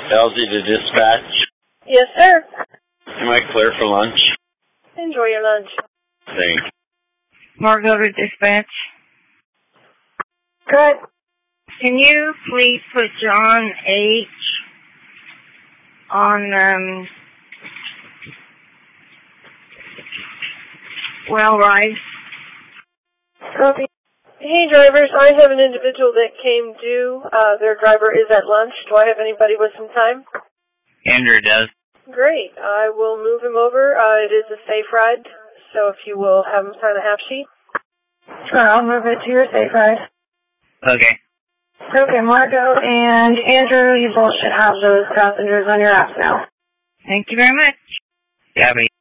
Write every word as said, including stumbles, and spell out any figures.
Elsie to dispatch. Yes, sir. Am I clear for lunch? Enjoy your lunch. Thanks. Margot to dispatch. Good. Can you please put John H. on, um, Well Rice? Copy. Hey, drivers, I have an individual that came due. Uh, their driver is at lunch. Do I have anybody with some time? Andrew does. Great. I will move him over. Uh, it is a safe ride, so if you will have him sign a half sheet. Sure, I'll move it to your safe ride. Okay. Okay, Margot and Andrew, you both should have those passengers on your apps now. Thank you very much. Gabby.